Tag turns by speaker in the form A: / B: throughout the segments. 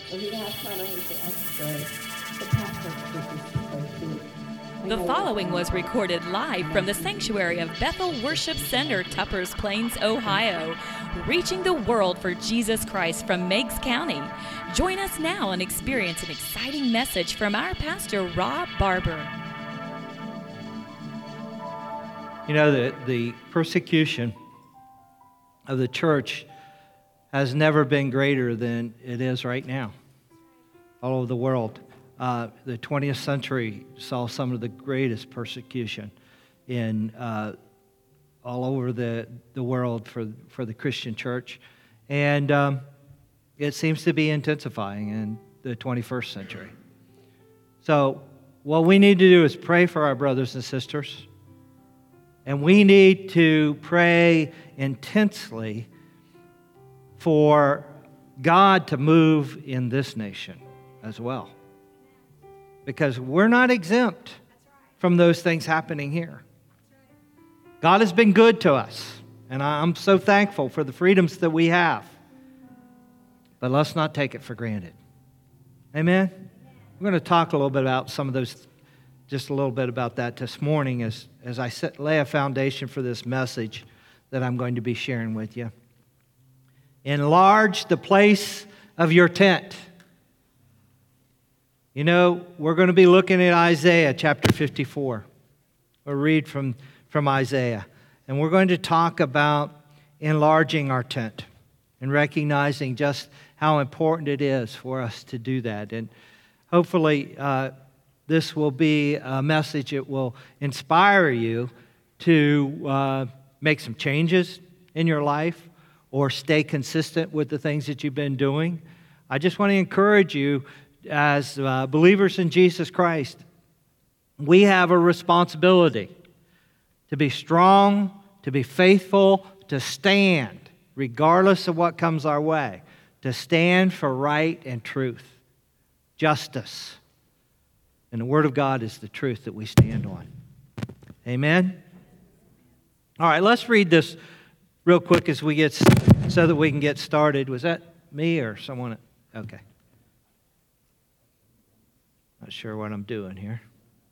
A: The following was recorded live from the sanctuary of Bethel Worship Center, Tuppers Plains, Ohio, reaching the world for Jesus Christ from Meigs County. Join us now and experience an exciting message from our pastor, Rob Barber.
B: You know, the persecution of the church has never been greater than it is right now all over the world. The 20th century saw some of the greatest persecution in all over the world for the Christian church. And it seems to be intensifying in the 21st century. So what we need to do is pray for our brothers and sisters. And we need to pray intensely for God to move in this nation as well. Because we're not exempt from those things happening here. God has been good to us, and I'm so thankful for the freedoms that we have. But let's not take it for granted. Amen? We're going to talk a little bit about some of those, just a little bit about that this morning as I lay a foundation for this message that I'm going to be sharing with you. Enlarge the place of your tent. You know, we're going to be looking at Isaiah chapter 54. We'll read from Isaiah. And we're going to talk about enlarging our tent and recognizing just how important it is for us to do that. And hopefully this will be a message that will inspire you to make some changes in your life or stay consistent with the things that you've been doing. I just want to encourage you as believers in Jesus Christ, we have a responsibility to be strong, to be faithful, to stand regardless of what comes our way, to stand for right and truth, justice. And the Word of God is the truth that we stand on. Amen? All right, let's read this real quick as we get, so that we can get started. Was that me or someone? Okay. Not sure what I'm doing here.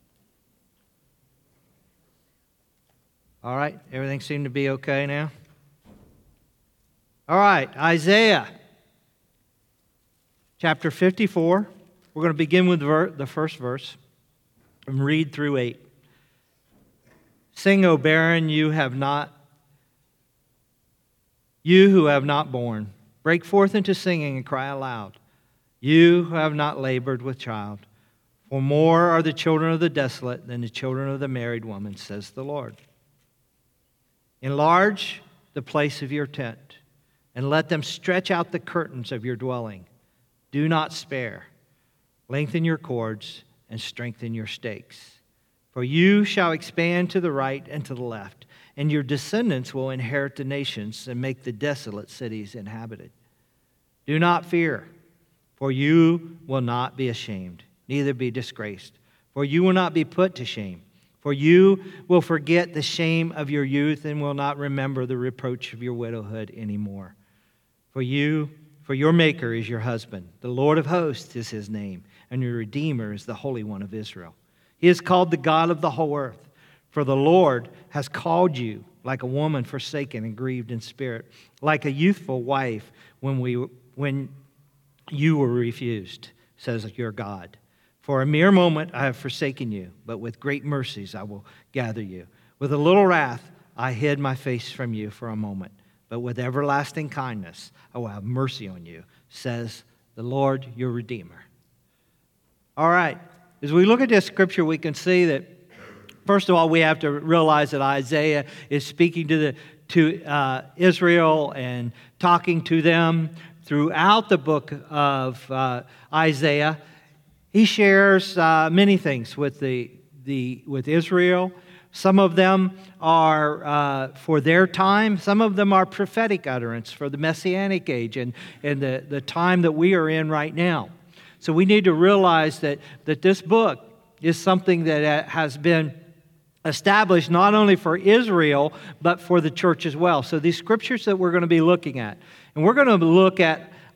B: All right, everything seemed to be okay now? All right, Isaiah chapter 54. We're going to begin with the first verse and read through 8. Sing, O barren, you who have not borne. Break forth into singing and cry aloud, you who have not labored with child. For more are the children of the desolate than the children of the married woman, says the Lord. Enlarge the place of your tent, and let them stretch out the curtains of your dwelling. Do not spare. Lengthen your cords and strengthen your stakes. For you shall expand to the right and to the left, and your descendants will inherit the nations and make the desolate cities inhabited. Do not fear, for you will not be ashamed, neither be disgraced, for you will not be put to shame. For you will forget the shame of your youth and will not remember the reproach of your widowhood anymore. For your Maker is your husband. The Lord of hosts is his name, and your Redeemer is the Holy One of Israel. He is called the God of the whole earth. For the Lord has called you like a woman forsaken and grieved in spirit, like a youthful wife when you were refused, says your God. For a mere moment I have forsaken you, but with great mercies I will gather you. With a little wrath I hid my face from you for a moment, but with everlasting kindness I will have mercy on you, says the Lord your Redeemer. All right, as we look at this scripture, we can see that, first of all, we have to realize that Isaiah is speaking to Israel and talking to them throughout the book of Isaiah. He shares many things with with Israel. Some of them are for their time. Some of them are prophetic utterance for the Messianic age and the time that we are in right now. So we need to realize that this book is something that has been established not only for Israel, but for the church as well. So these scriptures that we're going to be looking at, and we're going to look at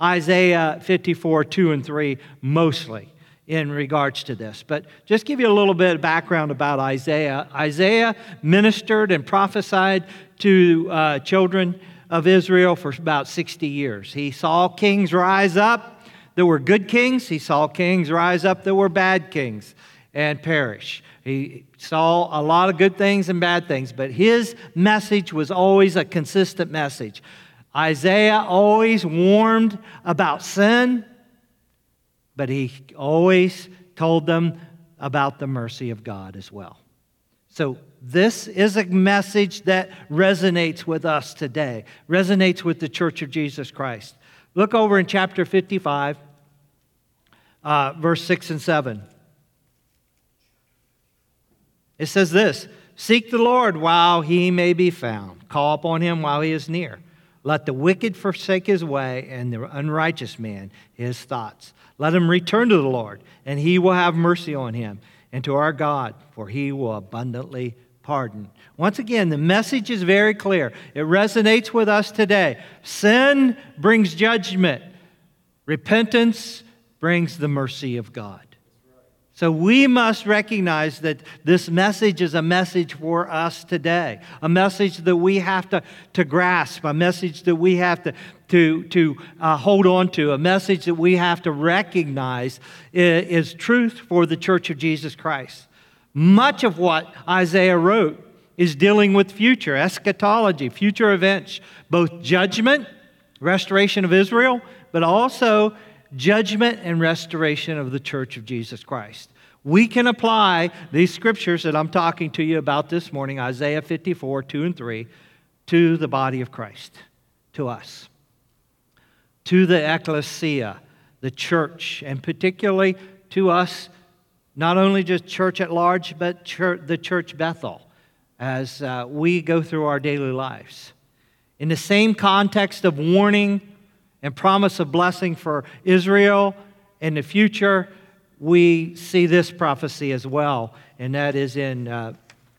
B: Isaiah 54, 2 and 3 mostly in regards to this. But just give you a little bit of background about Isaiah. Isaiah ministered and prophesied to children of Israel for about 60 years. He saw kings rise up that were good kings. He saw kings rise up that were bad kings and perish. He saw a lot of good things and bad things, but his message was always a consistent message. Isaiah always warned about sin, but he always told them about the mercy of God as well. So this is a message that resonates with us today, resonates with the Church of Jesus Christ. Look over in chapter 55, verse 6 and 7. It says this, "Seek the Lord while he may be found. Call upon him while he is near. Let the wicked forsake his way, and the unrighteous man his thoughts. Let him return to the Lord, and he will have mercy on him, and to our God, for he will abundantly pardon." Once again, the message is very clear. It resonates with us today. Sin brings judgment. Repentance brings the mercy of God. So we must recognize that this message is a message for us today, a message that we have to grasp, a message that we have to hold on to, a message that we have to recognize is truth for the Church of Jesus Christ. Much of what Isaiah wrote is dealing with future, eschatology, future events, both judgment, restoration of Israel, but also judgment and restoration of the Church of Jesus Christ. We can apply these scriptures that I'm talking to you about this morning, Isaiah 54, 2 and 3, to the body of Christ, to us, to the ecclesia, the church, and particularly to us, not only just church at large, but the church Bethel, as we go through our daily lives. In the same context of warning and promise of blessing for Israel in the future, we see this prophecy as well, and that is in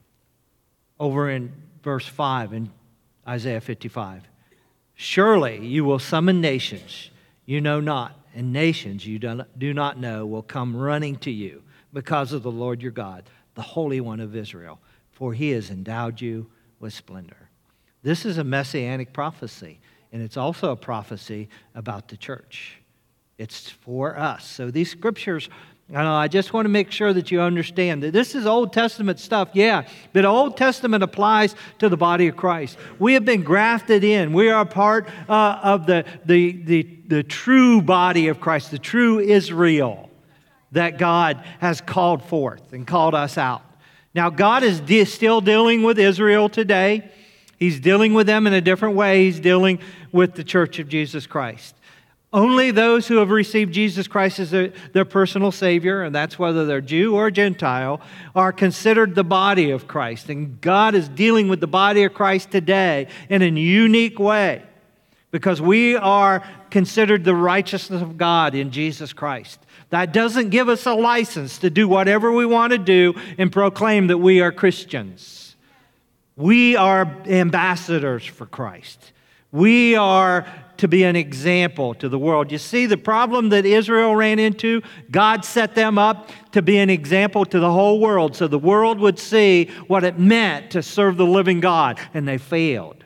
B: over in verse 5 in Isaiah 55. "Surely you will summon nations you know not, and nations you do not know will come running to you because of the Lord your God, the Holy One of Israel, for he has endowed you with splendor." This is a messianic prophecy, and it's also a prophecy about the church. It's for us. So these scriptures, I just want to make sure that you understand that this is Old Testament stuff, yeah, but Old Testament applies to the body of Christ. We have been grafted in. We are part of the true body of Christ, the true Israel that God has called forth and called us out. Now, God is still dealing with Israel today. He's dealing with them in a different way. He's dealing with the Church of Jesus Christ. Only those who have received Jesus Christ as their personal Savior, and that's whether they're Jew or Gentile, are considered the body of Christ. And God is dealing with the body of Christ today in a unique way because we are considered the righteousness of God in Jesus Christ. That doesn't give us a license to do whatever we want to do and proclaim that we are Christians. We are ambassadors for Christ. We are to be an example to the world. You see, the problem that Israel ran into, God set them up to be an example to the whole world so the world would see what it meant to serve the living God, and they failed.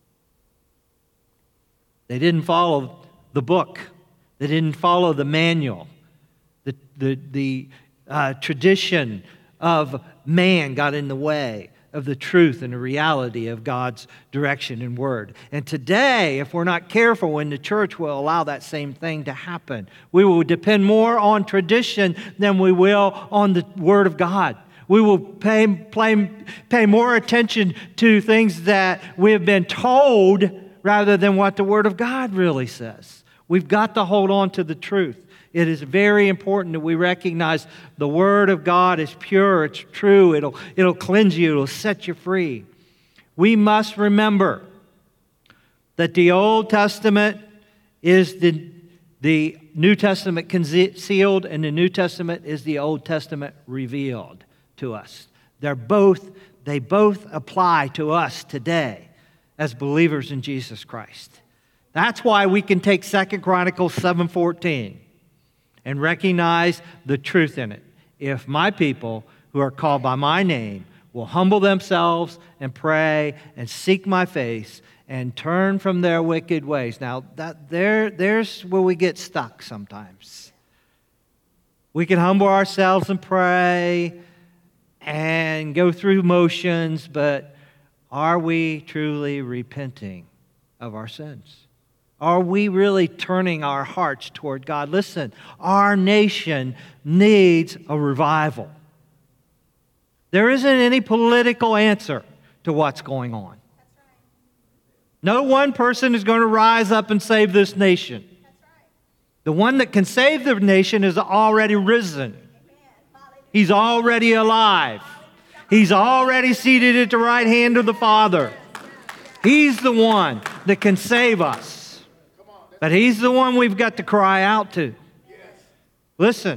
B: They didn't follow the book. They didn't follow the manual. The tradition of man got in the way of the truth and the reality of God's direction and word. And today, if we're not careful, in the church will allow that same thing to happen. We will depend more on tradition than we will on the Word of God. We will pay more attention to things that we have been told rather than what the Word of God really says. We've got to hold on to the truth. It is very important that we recognize the Word of God is pure, it's true, it'll cleanse you, it'll set you free. We must remember that the Old Testament is the New Testament concealed, and the New Testament is the Old Testament revealed to us. They both apply to us today as believers in Jesus Christ. That's why we can take 2 Chronicles 7:14 and recognize the truth in it. If my people who are called by my name will humble themselves and pray and seek my face and turn from their wicked ways. Now, there's where we get stuck sometimes. We can humble ourselves and pray and go through motions, but are we truly repenting of our sins? Are we really turning our hearts toward God? Listen, our nation needs a revival. There isn't any political answer to what's going on. No one person is going to rise up and save this nation. The one that can save the nation is already risen. He's already alive. He's already seated at the right hand of the Father. He's the one that can save us. But He's the one we've got to cry out to. Listen,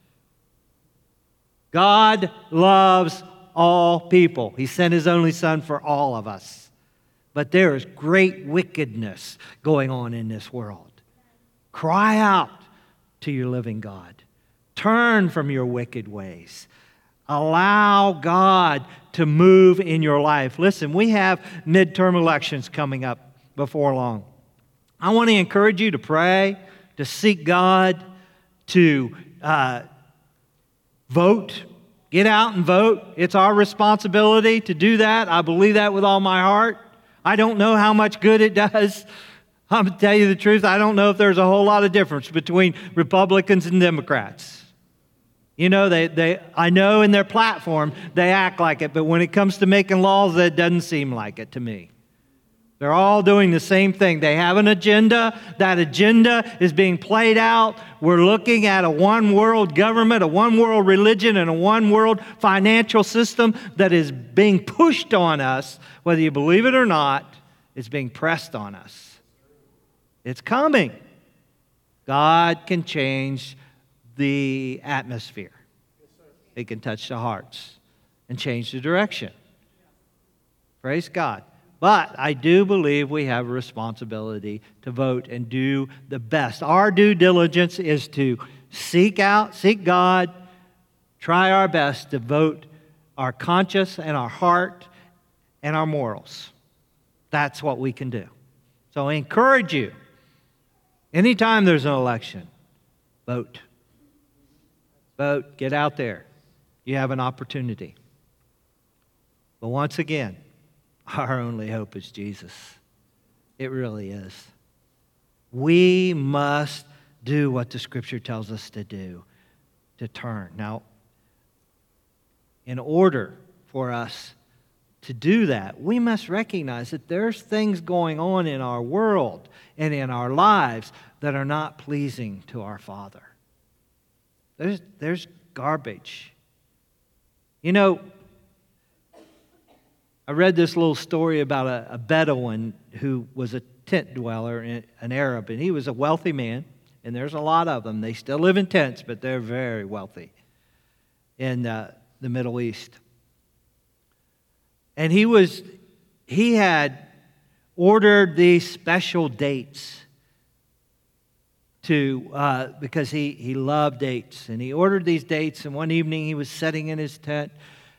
B: God loves all people. He sent His only Son for all of us. But there is great wickedness going on in this world. Cry out to your living God. Turn from your wicked ways. Allow God to move in your life. Listen, we have midterm elections coming up before long. I want to encourage you to pray, to seek God, to vote. Get out and vote. It's our responsibility to do that. I believe that with all my heart. I don't know how much good it does. I'm going to tell you the truth. I don't know if there's a whole lot of difference between Republicans and Democrats. You know, I know in their platform they act like it, but when it comes to making laws, that doesn't seem like it to me. They're all doing the same thing. They have an agenda. That agenda is being played out. We're looking at a one-world government, a one-world religion, and a one-world financial system that is being pushed on us. Whether you believe it or not, it's being pressed on us. It's coming. God can change the atmosphere. He can touch the hearts and change the direction. Praise God. But I do believe we have a responsibility to vote and do the best. Our due diligence is to seek God, try our best to vote our conscience and our heart and our morals. That's what we can do. So I encourage you, anytime there's an election, vote. Vote, get out there. You have an opportunity. But once again, our only hope is Jesus. It really is. We must do what the Scripture tells us to do, to turn. Now, in order for us to do that, we must recognize that there's things going on in our world and in our lives that are not pleasing to our Father. There's garbage. You know, I read this little story about a Bedouin who was a tent dweller, an Arab, and he was a wealthy man, and there's a lot of them. They still live in tents, but they're very wealthy in the Middle East. And he had ordered these special dates because he loved dates, and he ordered these dates, and one evening he was sitting in his tent.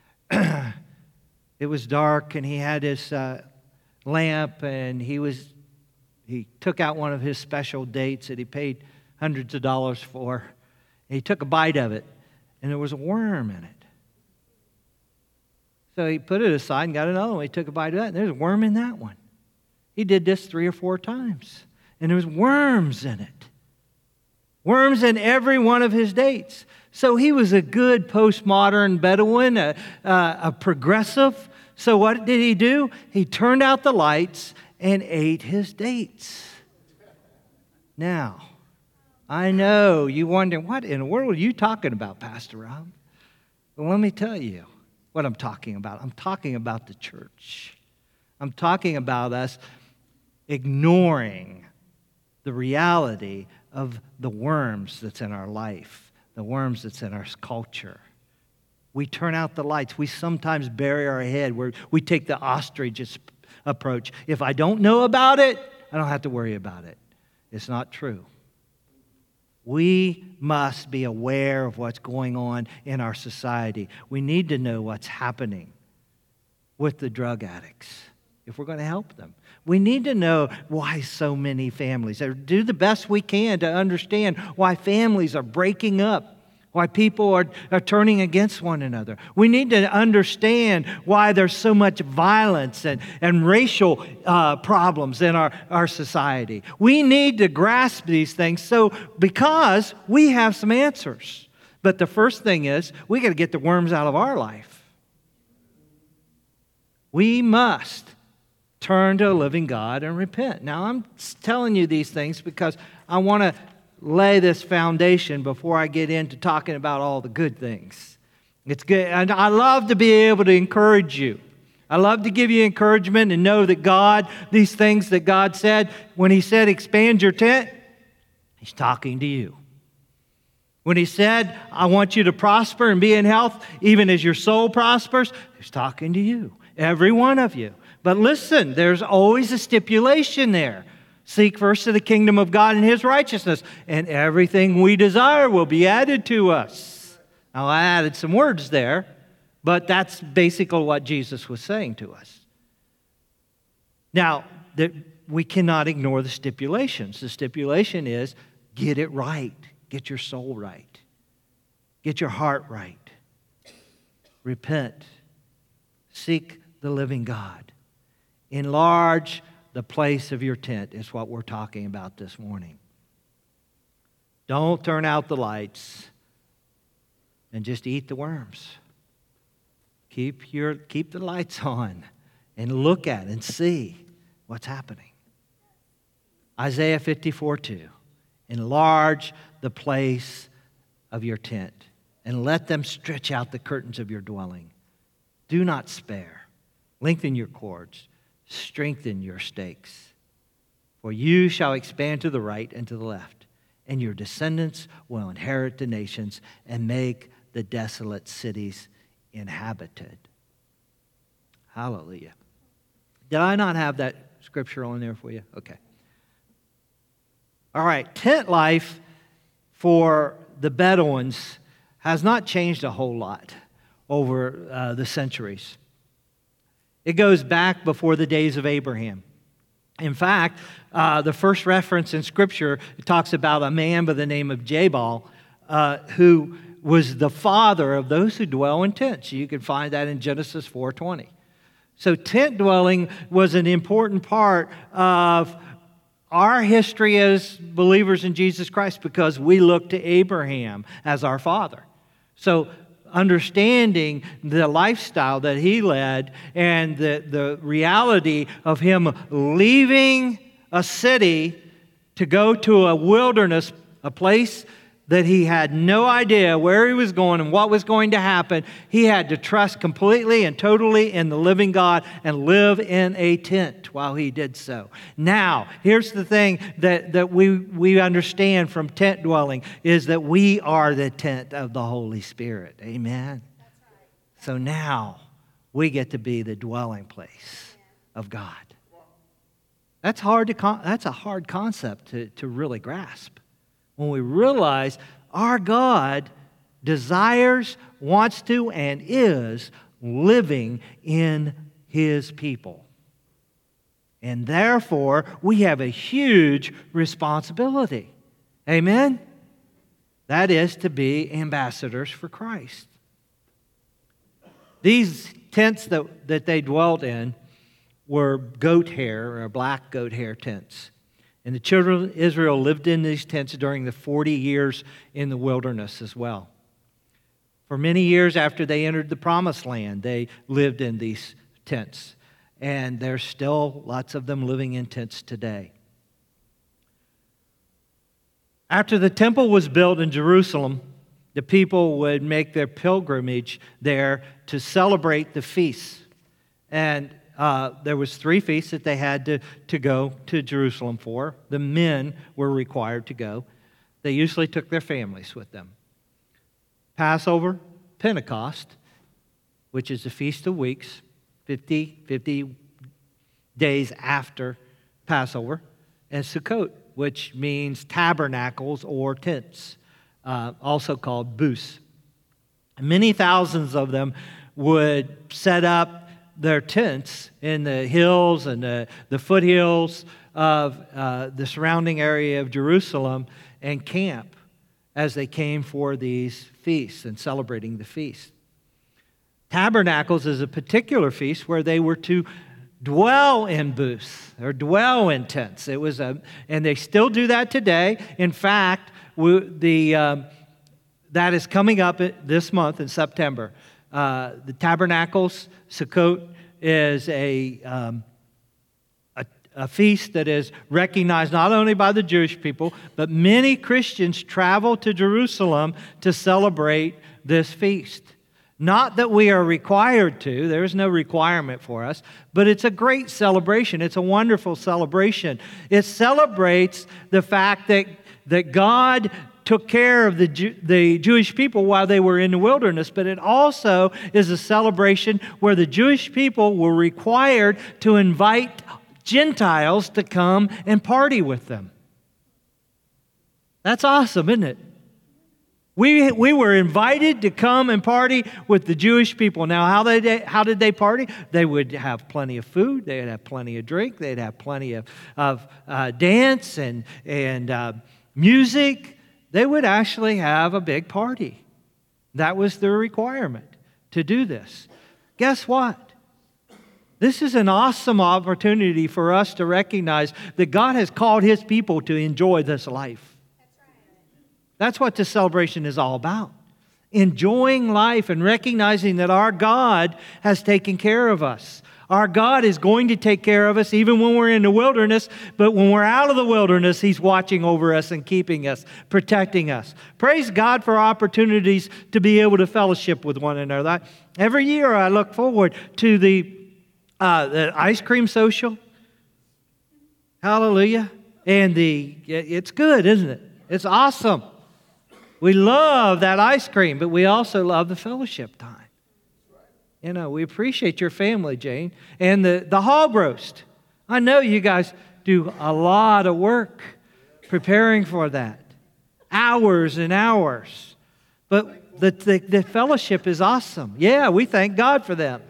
B: It was dark, and he had his lamp, and he took out one of his special dates that he paid hundreds of dollars for. And he took a bite of it, and there was a worm in it. So he put it aside and got another one. He took a bite of that, and there's a worm in that one. He did this 3 or 4 times, and there was worms in it. Worms in every one of his dates. So he was a good postmodern Bedouin, a progressive. So what did he do? He turned out the lights and ate his dates. Now, I know you wonder, what in the world are you talking about, Pastor Rob? Well, let me tell you what I'm talking about. I'm talking about the church. I'm talking about us ignoring the reality of the worms that's in our life, the worms that's in our culture. We turn out the lights. We sometimes bury our head. We take the ostrich approach. If I don't know about it, I don't have to worry about it. It's not true. We must be aware of what's going on in our society. We need to know what's happening with the drug addicts if we're going to help them. We need to know why so many families, or do the best we can to understand why families are breaking up, why people are turning against one another. We need to understand why there's so much violence and racial problems in our society. We need to grasp these things because we have some answers. But the first thing is, we got to get the worms out of our life. We must turn to a living God and repent. Now, I'm telling you these things because I want to lay this foundation before I get into talking about all the good things. It's good. And I love to be able to encourage you. I love to give you encouragement and know that God, these things that God said, when He said expand your tent, He's talking to you. When He said, I want you to prosper and be in health, even as your soul prospers, He's talking to you, every one of you. But listen, there's always a stipulation there. Seek first the kingdom of God and His righteousness, and everything we desire will be added to us. Now, I added some words there, but that's basically what Jesus was saying to us. Now, we cannot ignore the stipulations. The stipulation is, get it right. Get your soul right. Get your heart right. Repent. Seek the living God. Enlarge the place of your tent is what we're talking about this morning. Don't turn out the lights and just eat the worms. Keep the lights on and look at and see what's happening. Isaiah 54:2. Enlarge the place of your tent and let them stretch out the curtains of your dwelling. Do not spare. Lengthen your cords. Strengthen your stakes. For you shall expand to the right and to the left, and your descendants will inherit the nations and make the desolate cities inhabited. Hallelujah. Did I not have that scripture on there for you? Okay. All right. Tent life for the Bedouins has not changed a whole lot over the centuries. It goes back before the days of Abraham. In fact, the first reference in Scripture talks about a man by the name of Jabal who was the father of those who dwell in tents. You can find that in Genesis 4:20. So tent dwelling was an important part of our history as believers in Jesus Christ because we look to Abraham as our father. So understanding the lifestyle that he led and the reality of him leaving a city to go to a wilderness, a place that he had no idea where he was going and what was going to happen. He had to trust completely and totally in the living God and live in a tent while he did so. Now, here's the thing that we understand from tent dwelling is that we are the tent of the Holy Spirit. Amen? That's right. So now we get to be the dwelling place of God. That's a hard concept to really grasp. When we realize our God desires, wants to, and is living in His people. And therefore, we have a huge responsibility. Amen? That is to be ambassadors for Christ. These tents that they dwelt in were goat hair or black goat hair tents. And the children of Israel lived in these tents during the 40 years in the wilderness as well. For many years after they entered the promised land, they lived in these tents. And there's still lots of them living in tents today. After the temple was built in Jerusalem, the people would make their pilgrimage there to celebrate the feasts. And there was 3 feasts that they had to go to Jerusalem for. The men were required to go. They usually took their families with them. Passover, Pentecost, which is the Feast of Weeks, 50 days after Passover. and Sukkot, which means tabernacles or tents, also called booths. Many thousands of them would set up their tents in the hills and the foothills of the surrounding area of Jerusalem and camp as they came for these feasts and celebrating the feast. Tabernacles is a particular feast where they were to dwell in booths or dwell in tents. And they still do that today. In fact, that is coming up this month in September. The Tabernacles, Sukkot, is a feast that is recognized not only by the Jewish people, but many Christians travel to Jerusalem to celebrate this feast. Not that we are required to, there's no requirement for us, but it's a great celebration. It's a wonderful celebration. It celebrates the fact that God took care of the Jewish people while they were in the wilderness, but it also is a celebration where the Jewish people were required to invite Gentiles to come and party with them. That's awesome, isn't it? We were invited to come and party with the Jewish people. Now, how did they party? They would have plenty of food. They'd have plenty of drink. They'd have plenty of dance and music. They would actually have a big party. That was their requirement to do this. Guess what? This is an awesome opportunity for us to recognize that God has called His people to enjoy this life. That's what this celebration is all about. Enjoying life and recognizing that our God has taken care of us. Our God is going to take care of us even when we're in the wilderness, but when we're out of the wilderness, He's watching over us and keeping us, protecting us. Praise God for opportunities to be able to fellowship with one another. Every year I look forward to the ice cream social. Hallelujah. And it's good, isn't it? It's awesome. We love that ice cream, but we also love the fellowship time. You know, we appreciate your family, Jane. And the hog roast. I know you guys do a lot of work preparing for that. Hours and hours. But the fellowship is awesome. Yeah, we thank God for them.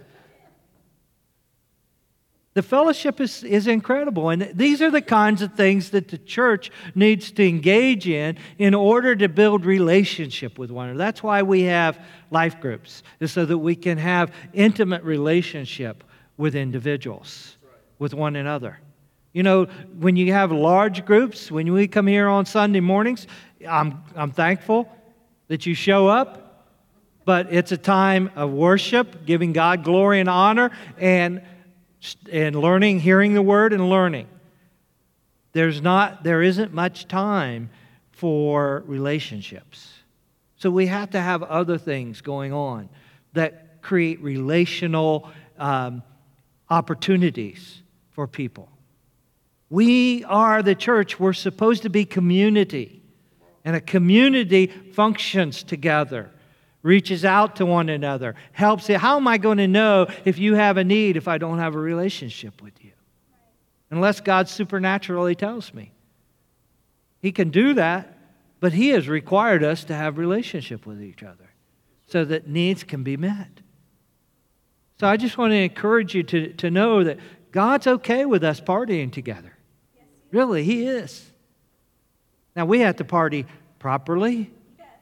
B: The fellowship is incredible, and these are the kinds of things that the church needs to engage in order to build relationship with one another. That's why we have life groups, is so that we can have intimate relationship with individuals, with one another. You know, when you have large groups, when we come here on Sunday mornings, I'm thankful that you show up, but it's a time of worship, giving God glory and honor, and learning, hearing the word and learning. There isn't much time for relationships. So we have to have other things going on that create relational opportunities for people. We are the church. We're supposed to be community. And a community functions together. Reaches out to one another, helps it. How am I going to know if you have a need if I don't have a relationship with you? Unless God supernaturally tells me. He can do that, but He has required us to have relationship with each other so that needs can be met. So I just want to encourage you to know that God's okay with us partying together. Really, He is. Now, we have to party properly.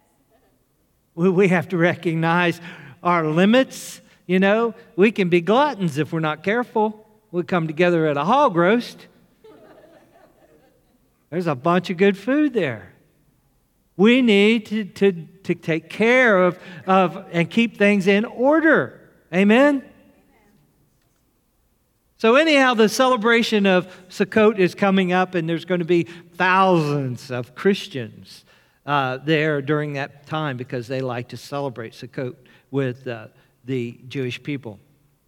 B: We have to recognize our limits. You know, we can be gluttons if we're not careful. We come together at a hog roast. There's a bunch of good food there. We need to take care of and keep things in order. Amen? So anyhow, the celebration of Sukkot is coming up, and there's going to be thousands of Christians there during that time because they like to celebrate Sukkot with the Jewish people.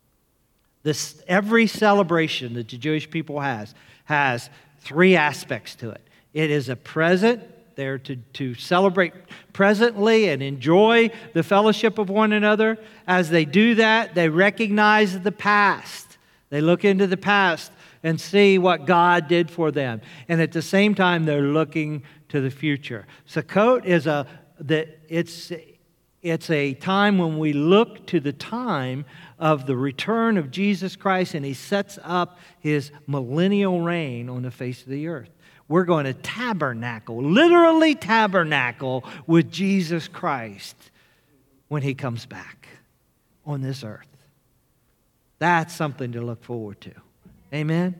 B: Every celebration that the Jewish people has three aspects to it. It is a present. They're to celebrate presently and enjoy the fellowship of one another. As they do that, they recognize the past. They look into the past. and see what God did for them. And at the same time, they're looking to the future. Sukkot is it's a time when we look to the time of the return of Jesus Christ, and he sets up his millennial reign on the face of the earth. We're going to tabernacle, literally tabernacle with Jesus Christ when he comes back on this earth. That's something to look forward to. Amen?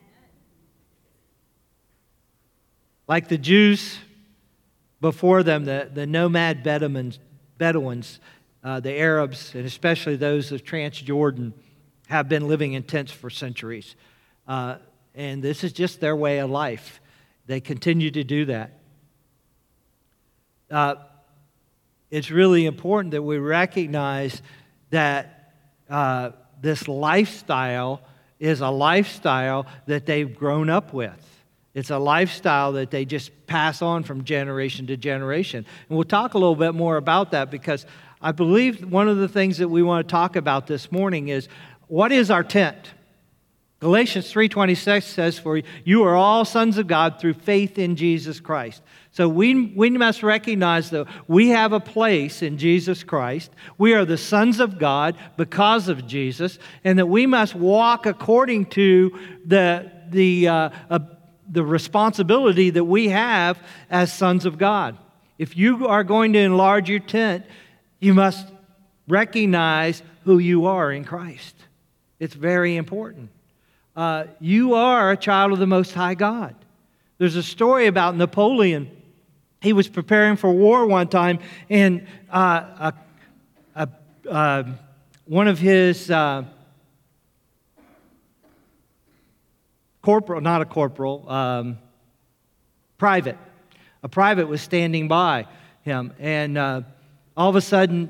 B: Like the Jews before them, the nomad Bedouins, the Arabs, and especially those of Transjordan, have been living in tents for centuries. And this is just their way of life. They continue to do that. It's really important that we recognize that this lifestyle is a lifestyle that they've grown up with. It's a lifestyle that they just pass on from generation to generation. And we'll talk a little bit more about that, because I believe one of the things that we want to talk about this morning is, what is our tent? Galatians 3:26 says, "For you are all sons of God through faith in Jesus Christ." So we must recognize that we have a place in Jesus Christ. We are the sons of God because of Jesus, and that we must walk according to the responsibility that we have as sons of God. If you are going to enlarge your tent, you must recognize who you are in Christ. It's very important. You are a child of the Most High God. There's a story about Napoleon. He was preparing for war one time, and one of his private was standing by him, and all of a sudden,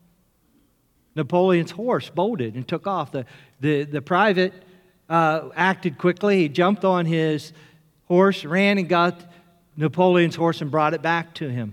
B: Napoleon's horse bolted and took off. The private acted quickly. He jumped on his horse, ran and got Napoleon's horse and brought it back to him.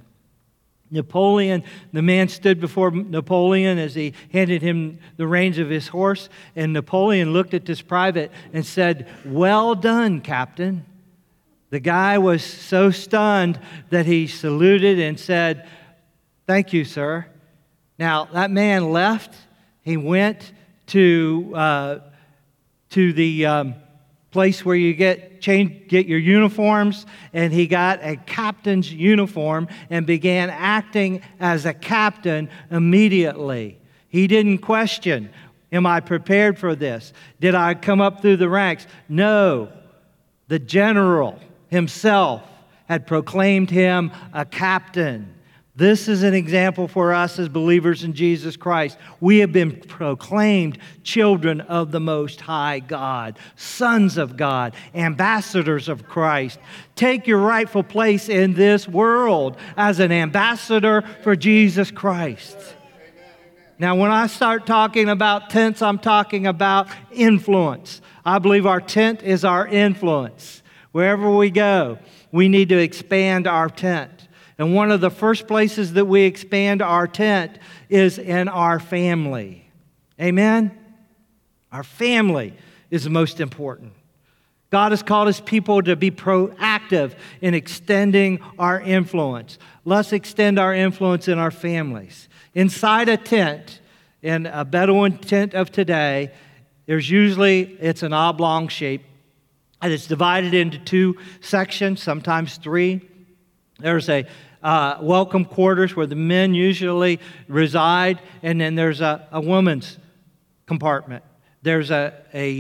B: The man stood before Napoleon as he handed him the reins of his horse, and Napoleon looked at this private and said, "Well done, Captain." The guy was so stunned that he saluted and said, "Thank you, sir." Now, that man left. He went to the place where you get your uniforms, and he got a captain's uniform and began acting as a captain immediately. He didn't question, am I prepared for this? Did I come up through the ranks? No. The general himself had proclaimed him a captain. This is an example for us as believers in Jesus Christ. We have been proclaimed children of the Most High God, sons of God, ambassadors of Christ. Take your rightful place in this world as an ambassador for Jesus Christ. Now, when I start talking about tents, I'm talking about influence. I believe our tent is our influence. Wherever we go, we need to expand our tent. And one of the first places that we expand our tent is in our family. Amen? Our family is the most important. God has called His people to be proactive in extending our influence. Let's extend our influence in our families. Inside a tent, in a Bedouin tent of today, it's an oblong shape, and it's divided into two sections, sometimes three. There's a welcome quarters where the men usually reside, and then there's a woman's compartment. There's a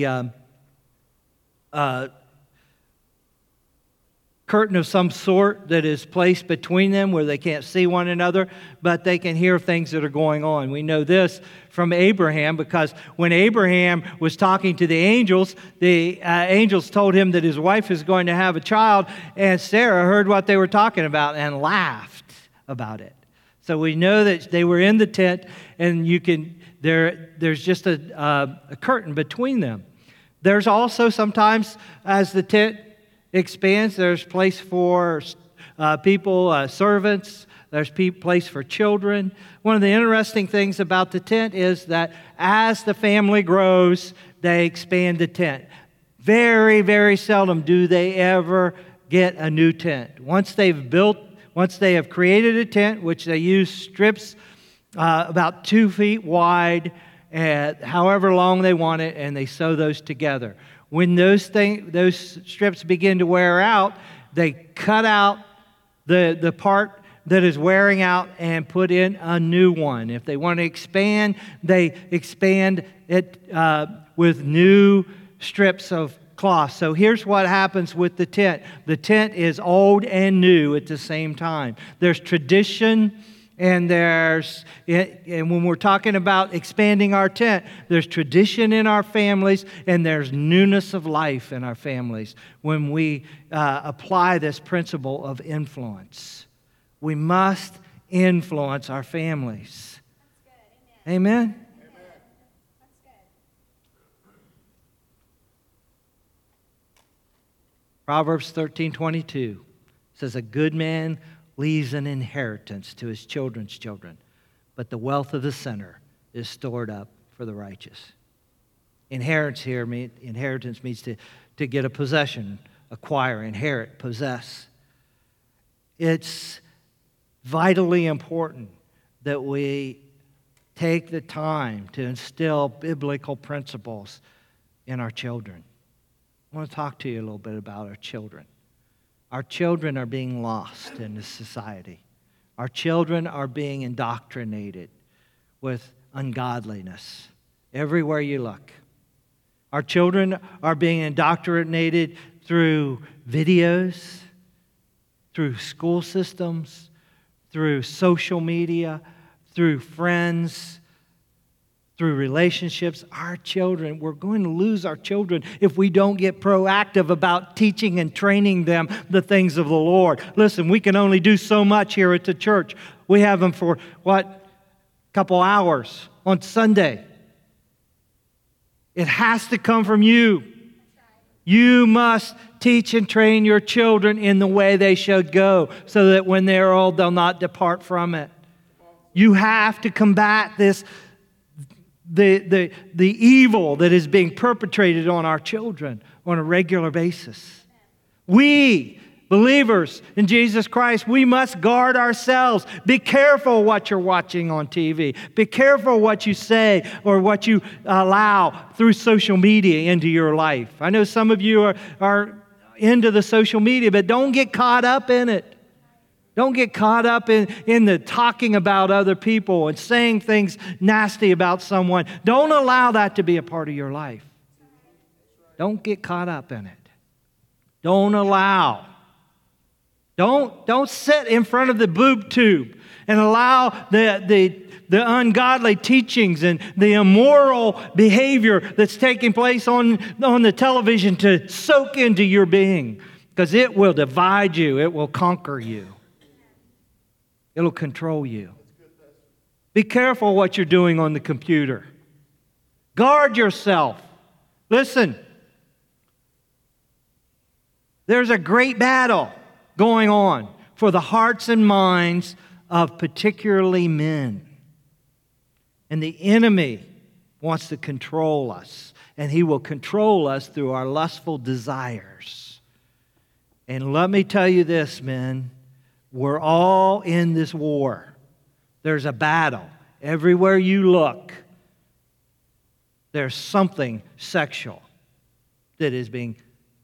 B: curtain of some sort that is placed between them where they can't see one another, but they can hear things that are going on. We know this from Abraham, because when Abraham was talking to the angels told him that his wife is going to have a child, and Sarah heard what they were talking about and laughed about it. So we know that they were in the tent, and there's just a curtain between them. There's also sometimes, as the tent expands, there's place for people, servants. There's place for children. One of the interesting things about the tent is that as the family grows, they expand the tent. Very, very seldom do they ever get a new tent. Once they have created a tent, which they use strips about 2 feet wide, however long they want it, and they sew those together. When those strips begin to wear out, they cut out the part that is wearing out and put in a new one. If they want to expand, they expand it with new strips of cloth. So here's what happens with the tent. The tent is old and new at the same time. There's tradition and when we're talking about expanding our tent, there's tradition in our families and there's newness of life in our families when we apply this principle of influence. We must influence our families.
C: That's good.
B: Amen?
C: Amen. That's good.
B: Proverbs 13:22 says, a good man leaves an inheritance to his children's children, but the wealth of the sinner is stored up for the righteous. Inheritance means to get a possession, acquire, inherit, possess. It's vitally important that we take the time to instill biblical principles in our children. I want to talk to you a little bit about our children. Our children are being lost in this society. Our children are being indoctrinated with ungodliness everywhere you look. Our children are being indoctrinated through videos, through school systems, through social media, through friends, through relationships. Our children, we're going to lose our children if we don't get proactive about teaching and training them the things of the Lord. Listen, we can only do so much here at the church. We have them for, couple hours on Sunday. It has to come from you. You must teach and train your children in the way they should go so that when they're old, they'll not depart from it. You have to combat this, the evil that is being perpetrated on our children on a regular basis. We, believers in Jesus Christ, we must guard ourselves. Be careful what you're watching on TV. Be careful what you say or what you allow through social media into your life. I know some of you are into the social media, but don't get caught up in it. Don't get caught up in the talking about other people and saying things nasty about someone. Don't allow that to be a part of your life. Don't get caught up in it. Don't allow. Don't sit in front of the boob tube and allow the ungodly teachings and the immoral behavior that's taking place on the television to soak into your being, because it will divide you. It will conquer you. It'll control you. Be careful what you're doing on the computer. Guard yourself. Listen, there's a great battle going on for the hearts and minds of particularly men. And the enemy wants to control us. And he will control us through our lustful desires. And let me tell you this, men. We're all in this war. There's a battle. Everywhere you look, there's something sexual that is being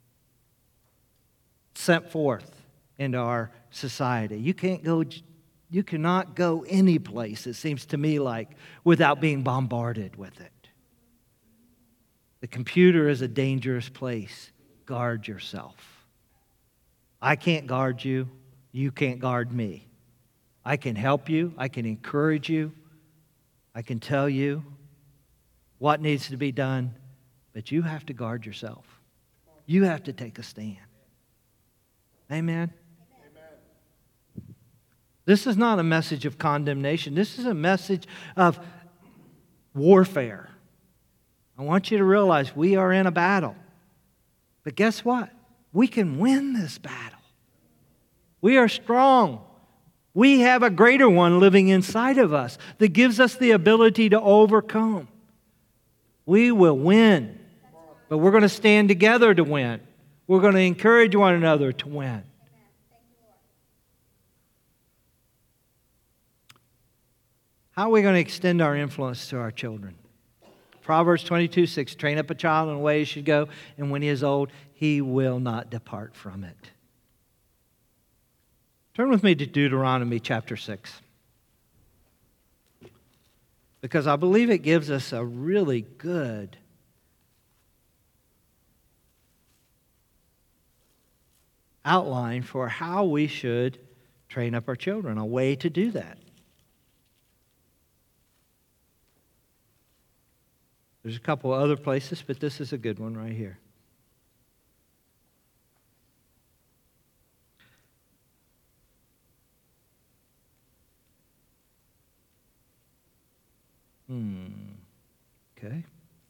B: sent forth into our society. You cannot go any place, it seems to me like, without being bombarded with it. The computer is a dangerous place. Guard yourself. I can't guard you. You can't guard me. I can help you. I can encourage you. I can tell you what needs to be done, but you have to guard yourself. You have to take a stand. Amen? Amen. This is not a message of condemnation. This is a message of warfare. I want you to realize we are in a battle. But guess what? We can win this battle. We are strong. We have a greater one living inside of us that gives us the ability to overcome. We will win. But we're going to stand together to win. We're going to encourage one another to win. How are we going to extend our influence to our children? Proverbs 22:6, train up a child in the way he should go, and when he is old, he will not depart from it. Turn with me to Deuteronomy chapter 6. Because I believe it gives us a really good outline for how we should train up our children, a way to do that. There's a couple other places, but this is a good one right here. Okay.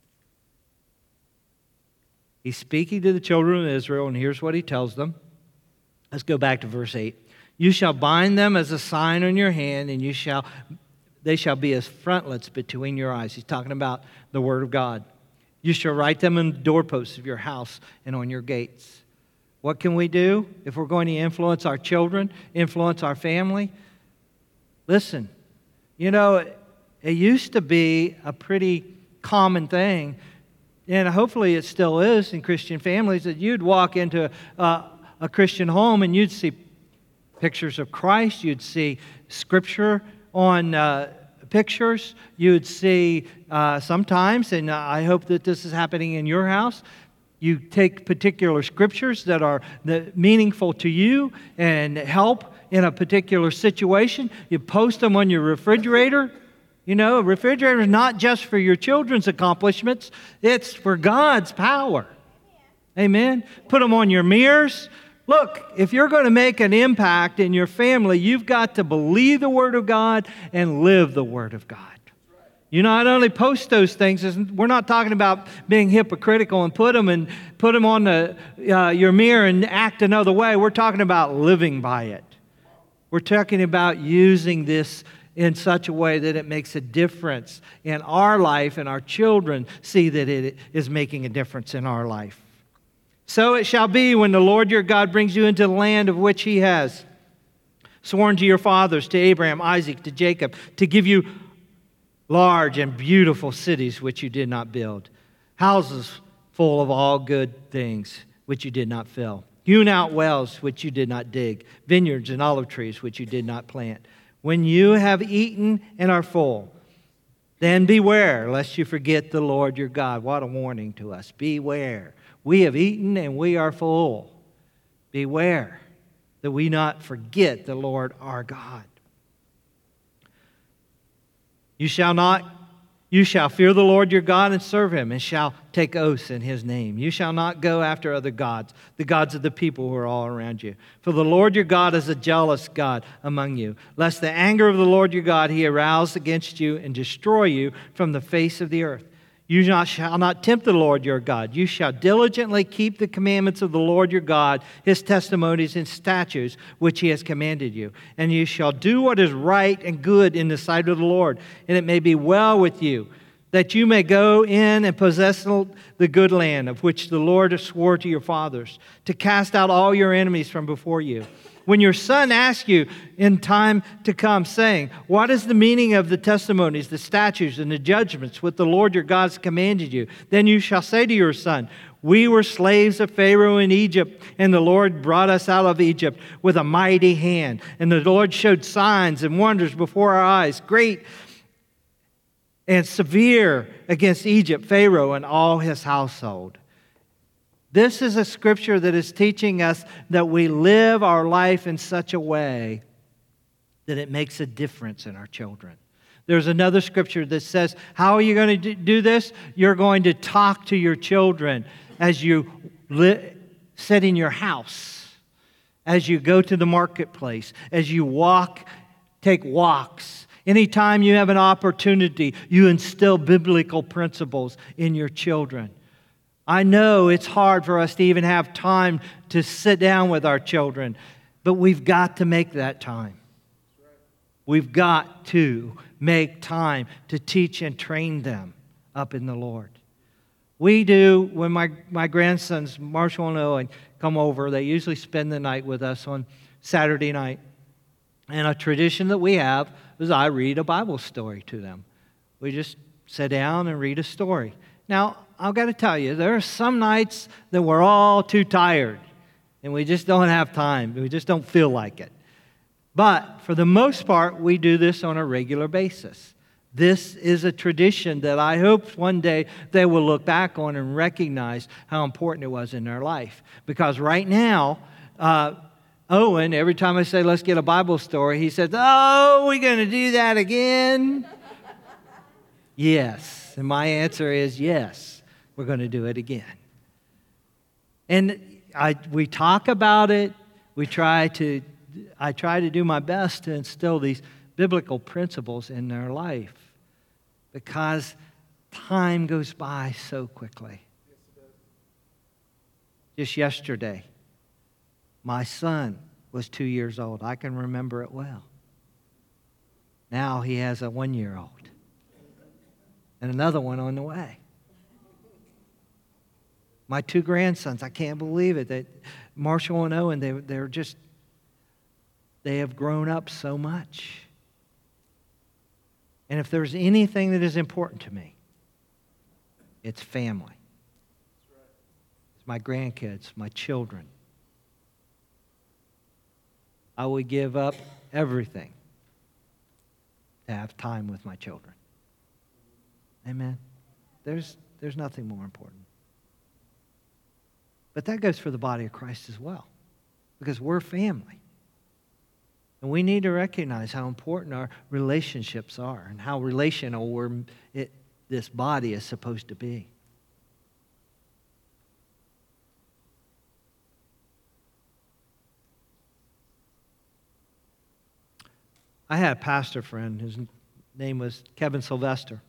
B: He's speaking to the children of Israel, and here's what he tells them. Let's go back to verse 8. You shall bind them as a sign on your hand, and they shall be as frontlets between your eyes. He's talking about the Word of God. You shall write them on the doorposts of your house and on your gates. What can we do if we're going to influence our children, influence our family? Listen, you know, it used to be a pretty common thing, and hopefully it still is in Christian families, that you'd walk into a Christian home and you'd see pictures of Christ, you'd see Scripture on pictures, you'd see sometimes, and I hope that this is happening in your house, you take particular Scriptures that are meaningful to you and help in a particular situation, you post them on your refrigerator. You know, a refrigerator is not just for your children's accomplishments, it's for God's power. Amen. Put them on your mirrors. Look, if you're going to make an impact in your family, you've got to believe the Word of God and live the Word of God. You not only post those things, we're not talking about being hypocritical and put them on your mirror and act another way. We're talking about living by it. We're talking about using this in such a way that it makes a difference in our life, and our children see that it is making a difference in our life. So it shall be when the Lord your God brings you into the land of which He has sworn to your fathers, to Abraham, Isaac, to Jacob, to give you large and beautiful cities which you did not build, houses full of all good things which you did not fill, hewn out wells which you did not dig, vineyards and olive trees which you did not plant. When you have eaten and are full, then beware lest you forget the Lord your God. What a warning to us. Beware. We have eaten and we are full. Beware that we not forget the Lord our God. You shall fear the Lord your God and serve Him, and shall take oaths in His name. You shall not go after other gods, the gods of the people who are all around you. For the Lord your God is a jealous God among you, lest the anger of the Lord your God He arouse against you and destroy you from the face of the earth. You shall not tempt the Lord your God. You shall diligently keep the commandments of the Lord your God, His testimonies and statutes, which He has commanded you. And you shall do what is right and good in the sight of the Lord, and it may be well with you, that you may go in and possess the good land of which the Lord swore to your fathers, to cast out all your enemies from before you. When your son asks you in time to come, saying, what is the meaning of the testimonies, the statutes, and the judgments which the Lord your God has commanded you? Then you shall say to your son, we were slaves of Pharaoh in Egypt, and the Lord brought us out of Egypt with a mighty hand. And the Lord showed signs and wonders before our eyes, great and severe, against Egypt, Pharaoh, and all his household. This is a scripture that is teaching us that we live our life in such a way that it makes a difference in our children. There's another scripture that says, how are you going to do this? You're going to talk to your children as you sit in your house, as you go to the marketplace, as you take walks. Anytime you have an opportunity, you instill biblical principles in your children. I know it's hard for us to even have time to sit down with our children, but we've got to make that time. We've got to make time to teach and train them up in the Lord. We do, when my grandsons, Marshall and Owen, come over, they usually spend the night with us on Saturday night. And a tradition that we have is I read a Bible story to them. We just sit down and read a story. Now, I've got to tell you, there are some nights that we're all too tired, and we just don't have time. We just don't feel like it. But for the most part, we do this on a regular basis. This is a tradition that I hope one day they will look back on and recognize how important it was in their life. Because right now, Owen, every time I say, let's get a Bible story, he says, oh, we're going to do that again? Yes. And my answer is yes, we're going to do it again. And we talk about it. I try to do my best to instill these biblical principles in their life because time goes by so quickly. Just yesterday, my son was 2 years old. I can remember it well. Now he has a 1-year-old and another one on the way. My 2 grandsons, I can't believe it, that Marshall and Owen, they have grown up so much. And if there's anything that is important to me, it's family. It's my grandkids, my children. I would give up everything to have time with my children. Amen. There's nothing more important. But that goes for the body of Christ as well, because we're family. And we need to recognize how important our relationships are and how relational this body is supposed to be. I had a pastor friend. His name was Kevin Sylvester.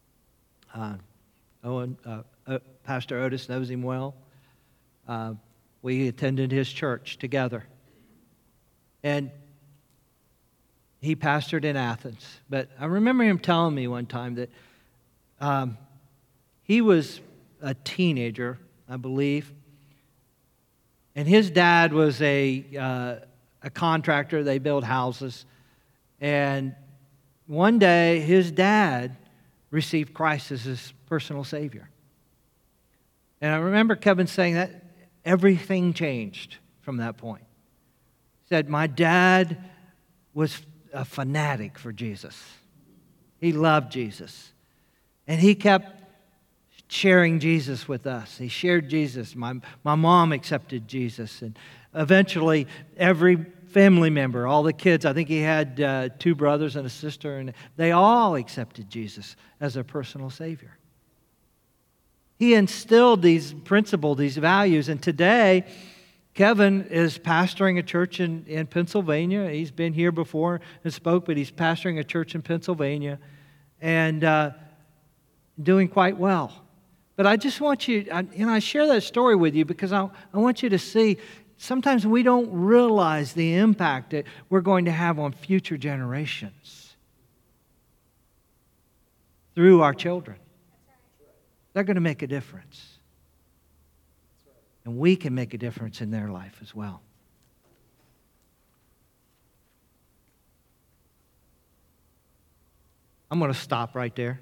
B: Pastor Otis knows him well. We attended his church together. And he pastored in Athens. But I remember him telling me one time that he was a teenager, I believe. And his dad was a contractor. They build houses. And one day, his dad received Christ as his personal Savior. And I remember Kevin saying that everything changed from that point. He said, my dad was a fanatic for Jesus. He loved Jesus. And he kept sharing Jesus with us. He shared Jesus. My mom accepted Jesus. And eventually, every family member, all the kids, I think he had 2 brothers and a sister, and they all accepted Jesus as their personal Savior. He instilled these principles, these values, and today, Kevin is pastoring a church in Pennsylvania. He's been here before and spoke, but he's pastoring a church in Pennsylvania and doing quite well. But I just want you, I share that story with you because I want you to see sometimes we don't realize the impact that we're going to have on future generations through our children. They're going to make a difference. And we can make a difference in their life as well. I'm going to stop right there.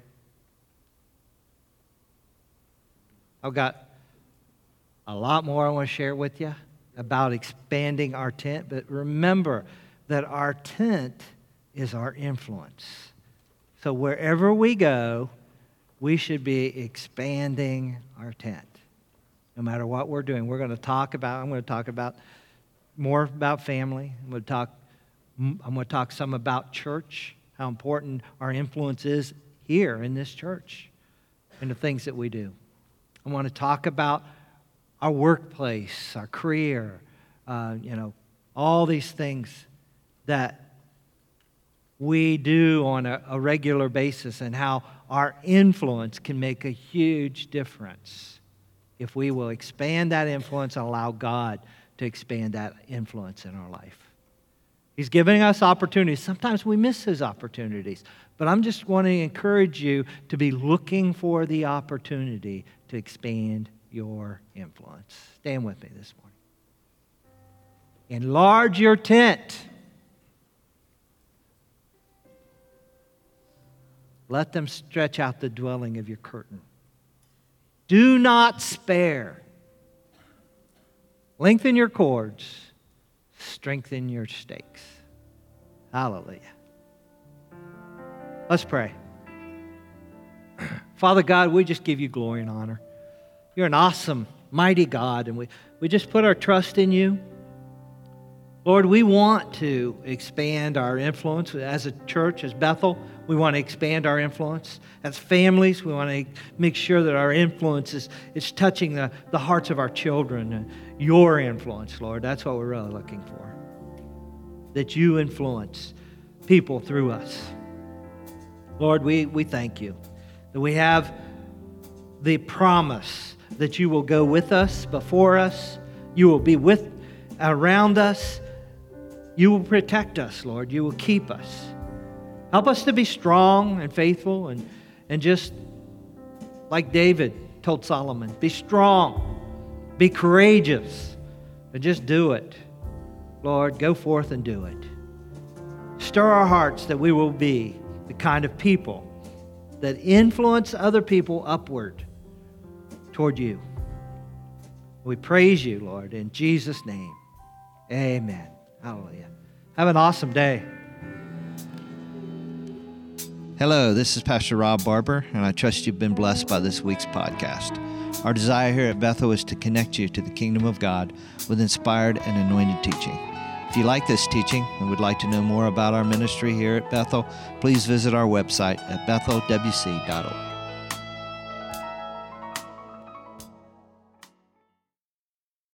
B: I've got a lot more I want to share with you about expanding our tent, but remember that our tent is our influence. So wherever we go, we should be expanding our tent. No matter what we're doing, I'm going to talk about more about family. I'm going to talk some about church, how important our influence is here in this church and the things that we do. I want to talk about our workplace, our career, all these things that we do on a regular basis and how our influence can make a huge difference if we will expand that influence and allow God to expand that influence in our life. He's giving us opportunities. Sometimes we miss His opportunities, but I'm just wanting to encourage you to be looking for the opportunity to expand your influence. Stand with me this morning. Enlarge your tent. Let them stretch out the dwelling of your curtain. Do not spare. Lengthen your cords. Strengthen your stakes. Hallelujah. Let's pray. Father God, we just give you glory and honor. You're an awesome, mighty God, and we just put our trust in you. Lord, we want to expand our influence as a church, as Bethel. We want to expand our influence. As families, we want to make sure that our influence is touching the hearts of our children. Your influence, Lord, that's what we're really looking for. That you influence people through us. Lord, we thank you that we have the promise that you will go with us, before us. You will be around us. You will protect us, Lord. You will keep us. Help us to be strong and faithful and just like David told Solomon, be strong, be courageous, and just do it. Lord, go forth and do it. Stir our hearts that we will be the kind of people that influence other people upward toward you. We praise you, Lord, in Jesus' name. Amen. Hallelujah. Have an awesome day. Hello, this is Pastor Rob Barber, and I trust you've been blessed by this week's podcast. Our desire here at Bethel is to connect you to the kingdom of God with inspired and anointed teaching. If you like this teaching and would like to know more about our ministry here at Bethel, please visit our website at bethelwc.org.